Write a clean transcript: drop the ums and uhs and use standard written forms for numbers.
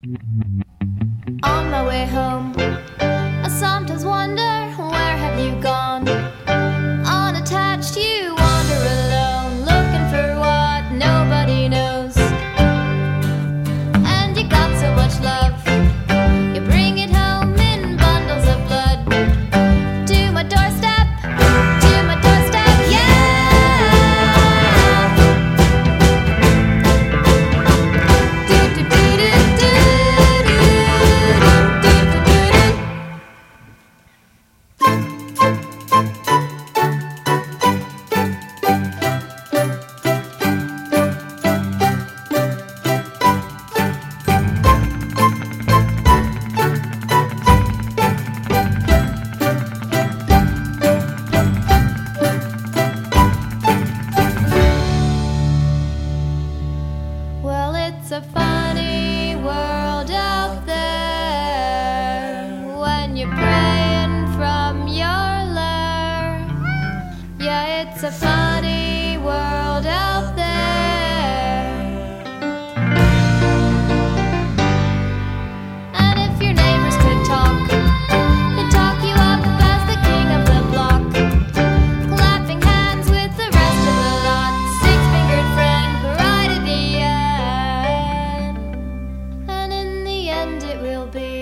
On my way home, I sometimes wonder, where have you gone? Unattached, you wander alone, looking for what nobody knows. And you got so much love, you bring it home in bundles of blood. To my doorstep, yeah. Well, it's a funny world out there when you're praying from your lair. Yeah, it's a funny world out there. And if your neighbors could talk, they'd talk you up as the king of the block, clapping hands with the rest of the lot, six-fingered friend right at the end. And in the end it will be